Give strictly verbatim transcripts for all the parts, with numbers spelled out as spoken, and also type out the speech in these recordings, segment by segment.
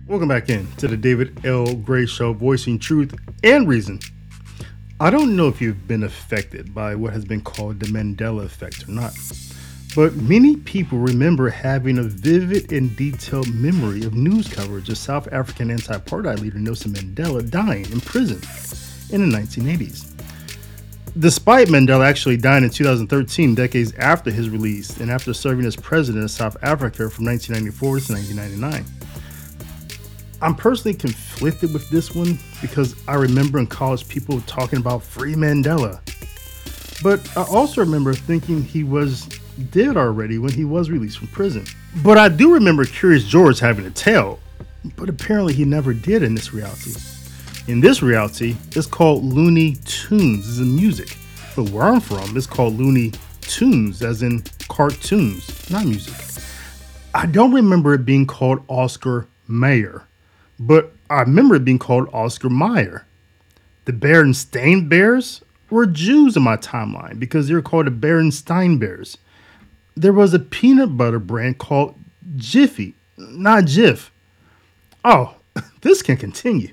Welcome back in to the David L. Gray Show, voicing truth and reason. I don't know if you've been affected by what has been called the Mandela effect or not, but many people remember having a vivid and detailed memory of news coverage of South African anti-apartheid leader Nelson Mandela dying in prison in the nineteen eighties. Despite Mandela actually dying in two thousand thirteen, decades after his release, and after serving as president of South Africa from nineteen ninety-four to nineteen ninety-nine. I'm personally conflicted with this one because I remember in college people talking about free Mandela. But I also remember thinking he was dead already when he was released from prison. But I do remember Curious George having a tail, but apparently he never did in this reality. In this reality, it's called Looney Tunes, as in music. But where I'm from, it's called Looney Tunes, as in cartoons, not music. I don't remember it being called Oscar Mayer, but I remember it being called Oscar Mayer. The Berenstain Bears were Jews in my timeline because they were called the Berenstain Bears. There was a peanut butter brand called Jiffy, not Jif. Oh, this can continue.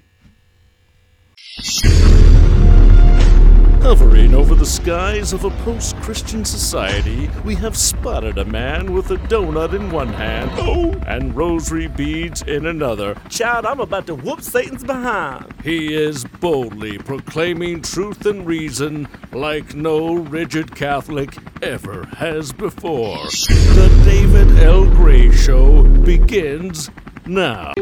Hovering over the skies of a post-Christian society, we have spotted a man with a donut in one hand oh, and rosary beads in another. Child, I'm about to whoop Satan's behind. He is boldly proclaiming truth and reason like no rigid Catholic ever has before. The David L. Gray Show begins now.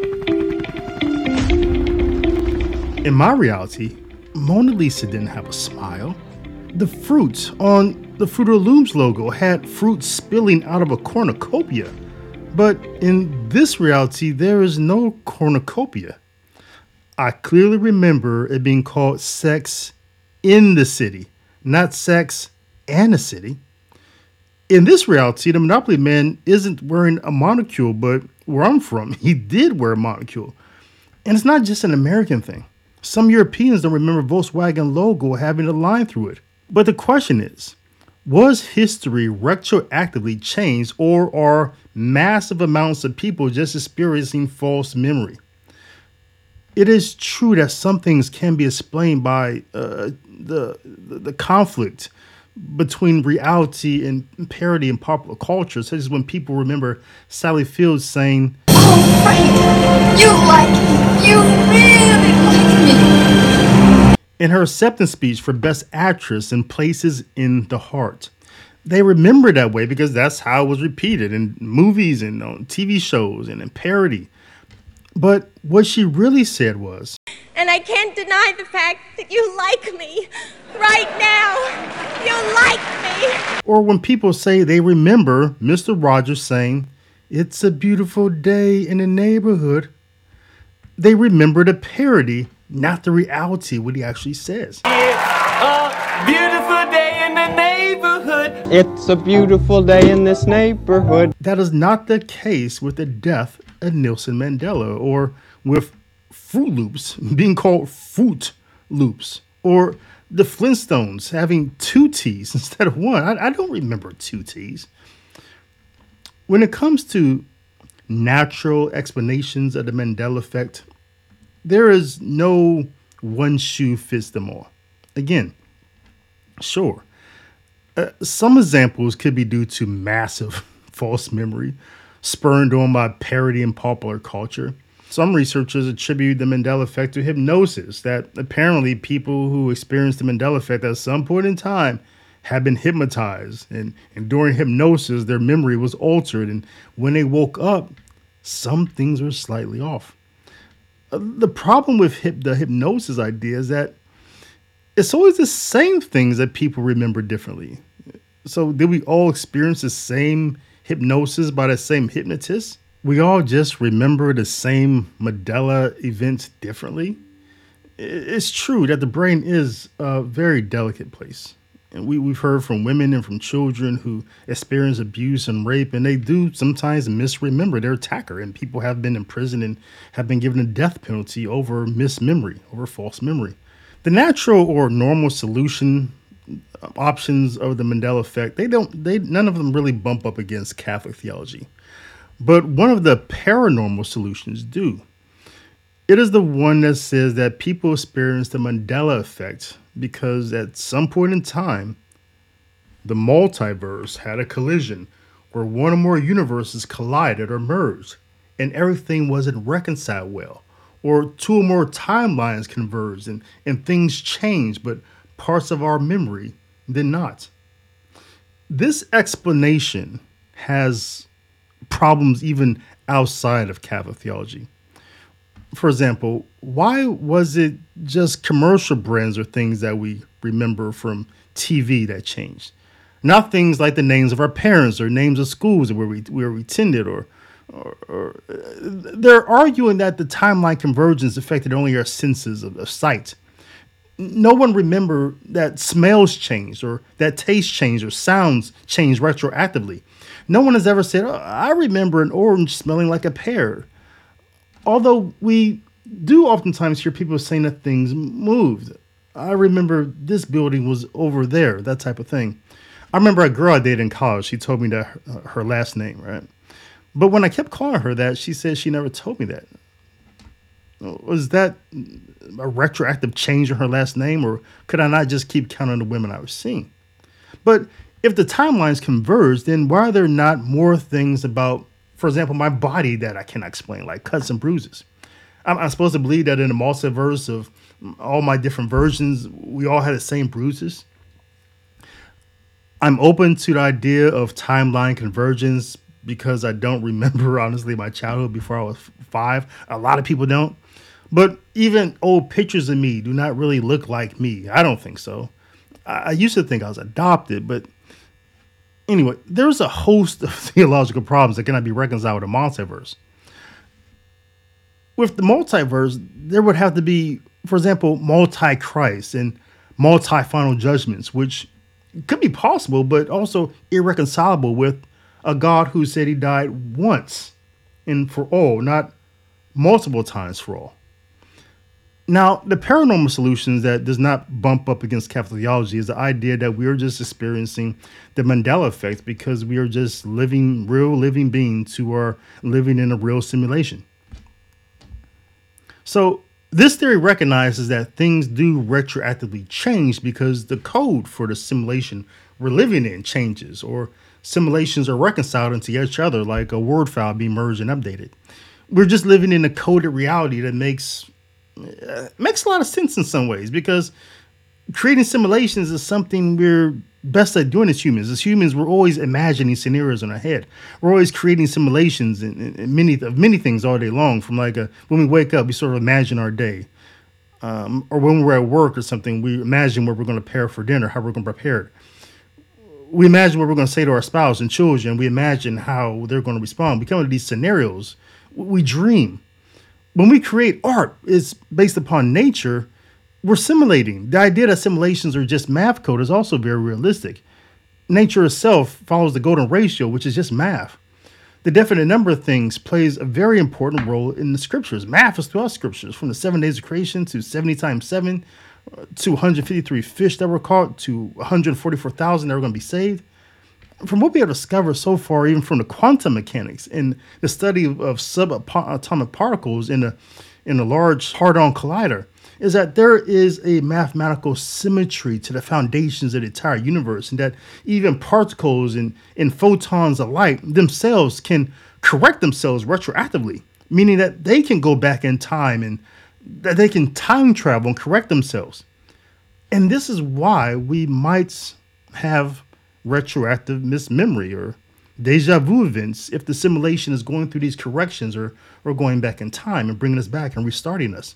In my reality, Mona Lisa didn't have a smile. The fruit on the Fruit of the Looms logo had fruit spilling out of a cornucopia. But in this reality, there is no cornucopia. I clearly remember it being called Sex in the City, not Sex and the City. In this reality, the Monopoly Man isn't wearing a monocule, but where I'm from, he did wear a monocule. And it's not just an American thing. Some Europeans don't remember Volkswagen logo having a line through it. But the question is, was history retroactively changed, or are massive amounts of people just experiencing false memory? It is true that some things can be explained by uh, the, the the conflict between reality and parody in popular culture, such as when people remember Sally Fields saying, "Oh, Frank, you like me. You really like me." In her acceptance speech for Best Actress in Places in the Heart. They remember that way because that's how it was repeated in movies and on T V shows and in parody. But what she really said was, "And I can't deny the fact that you like me right now. You like me." Or when people say they remember Mister Rogers saying, "It's a beautiful day in the neighborhood," they remember the parody, not the reality, what he actually says. A beautiful day in the neighborhood. It's a beautiful day in this neighborhood. That is not the case with the death of Nelson Mandela, or with Fruit Loops being called Fruit Loops, or the Flintstones having two T's instead of one. I, I don't remember two T's. When it comes to natural explanations of the Mandela effect, there is no one shoe fits them all. Again, sure, uh, some examples could be due to massive false memory, spurned on by parody and popular culture. Some researchers attribute the Mandela effect to hypnosis, that apparently people who experienced the Mandela effect at some point in time had been hypnotized, and, and during hypnosis, their memory was altered, and when they woke up, some things were slightly off. Uh, the problem with hip, the hypnosis idea is that it's always the same things that people remember differently. So did we all experience the same hypnosis by the same hypnotist? We all just remember the same Mandela events differently? It's true that the brain is a very delicate place. And we, we've heard from women and from children who experience abuse and rape, and they do sometimes misremember their attacker. And people have been imprisoned and have been given a death penalty over mismemory, over false memory. The natural or normal solution options of the Mandela effect, they don't, they none of them really bump up against Catholic theology. but one of the paranormal solutions do. It is the one that says that people experience the Mandela effect because at some point in time, the multiverse had a collision where one or more universes collided or merged, and everything wasn't reconciled well. Or two or more timelines converged and, and things changed, but parts of our memory did not. This explanation has problems even outside of Catholic theology. For example, why was it just commercial brands or things that we remember from T V that changed? Not things like the names of our parents or names of schools where we where we attended, or, or, or uh, they're arguing that the timeline convergence affected only our senses of, of sight. No one remember that smells changed or that taste changed or sounds changed retroactively. No one has ever said, oh, I remember an orange smelling like a pear. Although we do oftentimes hear people saying that things moved. I remember this building was over there, that type of thing. I remember a girl I dated in college. She told me that her, her last name, right? But when I kept calling her that, she said she never told me that. Was that a retroactive change in her last name, or could I not just keep counting the women I was seeing? But if the timelines converge, then why are there not more things about, for example, my body that I cannot explain, like cuts and bruises? I'm, I'm supposed to believe that in the multiverse of all my different versions, we all had the same bruises. I'm open to the idea of timeline convergence because I don't remember, honestly, my childhood before I was five. A lot of people don't. But even old pictures of me do not really look like me. I don't think so. I, I used to think I was adopted, but anyway, there's a host of theological problems that cannot be reconciled with the multiverse. With the multiverse, there would have to be, for example, multi-Christ and multi-final judgments, which could be possible, but also irreconcilable with a God who said he died once and for all, not multiple times for all. Now, the paranormal solutions that does not bump up against Catholic theology is the idea that we are just experiencing the Mandela effect because we are just living real living beings who are living in a real simulation. So this theory recognizes that things do retroactively change because the code for the simulation we're living in changes, or simulations are reconciled into each other like a word file being merged and updated. We're just living in a coded reality that makes uh, makes a lot of sense in some ways, because creating simulations is something we're best at doing as humans. As humans, we're always imagining scenarios in our head. We're always creating simulations and, and many of many things all day long. From like a, when we wake up, we sort of imagine our day, um, or when we're at work or something, we imagine what we're going to prepare for dinner, how we're going to prepare it. We imagine what we're going to say to our spouse and children. We imagine how they're going to respond. We come into these scenarios. We dream. When we create art, it's based upon nature. We're simulating. The idea that simulations are just math code is also very realistic. Nature itself follows the golden ratio, which is just math. The definite number of things plays a very important role in the scriptures. Math is throughout scriptures, from the seven days of creation to seventy times seven, to one hundred fifty-three fish that were caught, to one hundred forty-four thousand that were going to be saved. From what we have discovered so far, even from the quantum mechanics and the study of, of subatomic particles in a in a large hadron collider, is that there is a mathematical symmetry to the foundations of the entire universe, and that even particles and, and photons of light themselves can correct themselves retroactively, meaning that they can go back in time and that they can time travel and correct themselves. And this is why we might have retroactive mismemory or deja vu events if the simulation is going through these corrections, or, or going back in time and bringing us back and restarting us.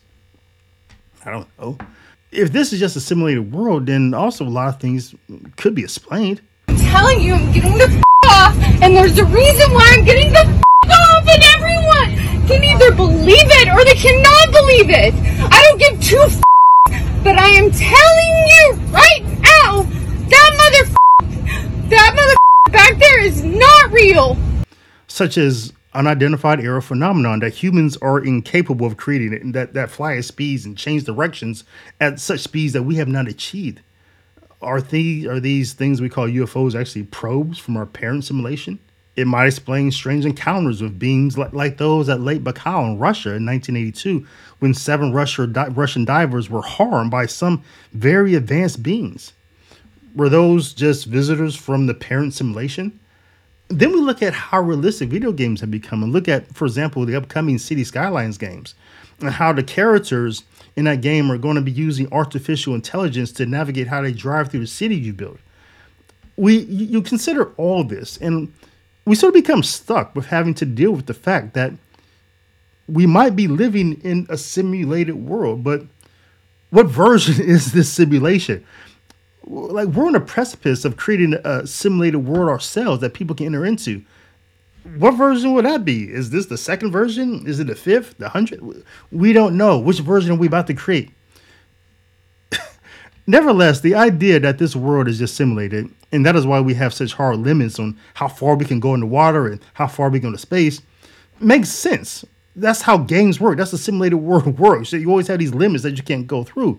I don't know. If this is just a simulated world, then also a lot of things could be explained. I'm telling you, I'm getting the f*** off, and there's a reason why I'm getting the f*** off, and everyone can either believe it or they cannot believe it. I don't give two f***, but I am telling you right now, that mother f***, that mother f*** back there is not real. Such as unidentified aerial phenomenon that humans are incapable of creating it, and that, that fly at speeds and change directions at such speeds that we have not achieved. Are these, are these things we call U F Os actually probes from our parent simulation? It might explain strange encounters with beings like, like those at Lake Baikal in Russia in nineteen eighty-two, when seven Russia, di- Russian divers were harmed by some very advanced beings. Were those just visitors from the parent simulation? Then we look at how realistic video games have become and look at, for example, the upcoming City Skylines games and how the characters in that game are going to be using artificial intelligence to navigate how they drive through the city you build. We, you consider all this, and we sort of become stuck with having to deal with the fact that we might be living in a simulated world, but what version is this simulation? Like, we're on the precipice of creating a simulated world ourselves that people can enter into. What version would that be? Is this the second version? Is it the fifth, the hundredth? We don't know. Which version are we about to create? Nevertheless, the idea that this world is just simulated, and that is why we have such hard limits on how far we can go in the water and how far we can go to space, makes sense. That's how games work. That's the simulated world works. So you always have these limits that you can't go through.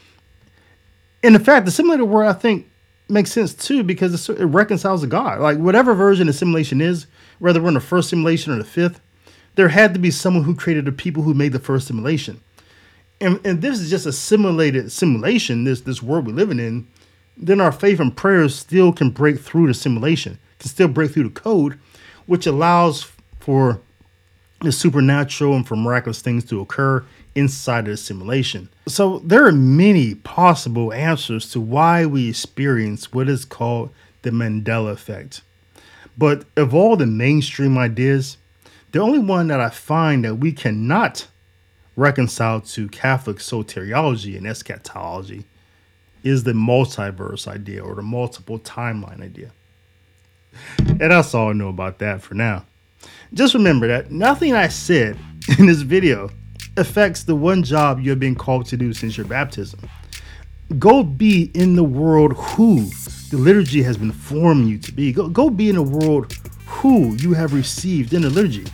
And in fact, the simulated world, I think, makes sense too, because it reconciles to God. Like, whatever version of simulation is, whether we're in the first simulation or the fifth, there had to be someone who created the people who made the first simulation. And, and this is just a simulated simulation, this, this world we're living in. Then our faith and prayers still can break through the simulation, can still break through the code, which allows for the supernatural and for miraculous things to occur inside of the simulation. So there are many possible answers to why we experience what is called the Mandela effect. But of all the mainstream ideas, the only one that I find that we cannot reconcile to Catholic soteriology and eschatology is the multiverse idea, or the multiple timeline idea. And that's all I know about that for now. Just remember that nothing I said in this video affects the one job you have been called to do since your baptism. Go be in the world who the liturgy has been forming you to be. Go, go be in the world who you have received in the liturgy.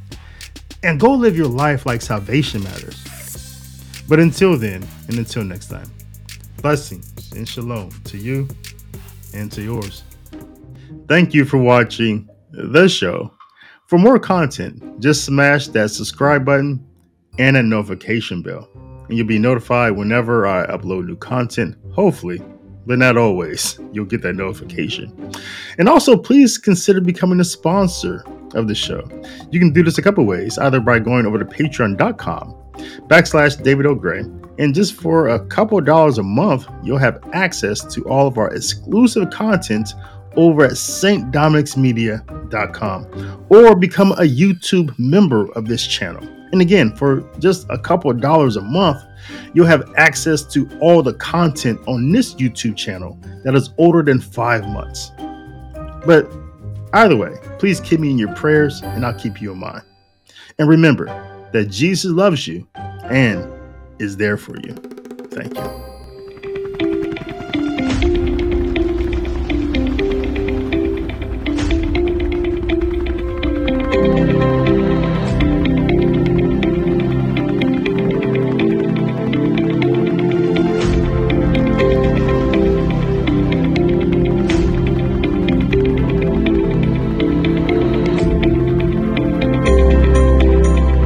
And go live your life like salvation matters. But until then, and until next time, blessings and shalom to you and to yours. Thank you for watching the show. For more content, just smash that subscribe button and a notification bell, and you'll be notified whenever I upload new content, hopefully, but not always. You'll get that notification. And also, please consider becoming a sponsor of the show. You can do this a couple ways, either by going over to patreon.com backslash David O. Gray, and just for a couple of dollars a month, you'll have access to all of our exclusive content over at Saint Dominic's Media dot com, or become a YouTube member of this channel. And again, for just a couple of dollars a month, you'll have access to all the content on this YouTube channel that is older than five months. But either way, please keep me in your prayers and I'll keep you in mind. And remember that Jesus loves you and is there for you. Thank you.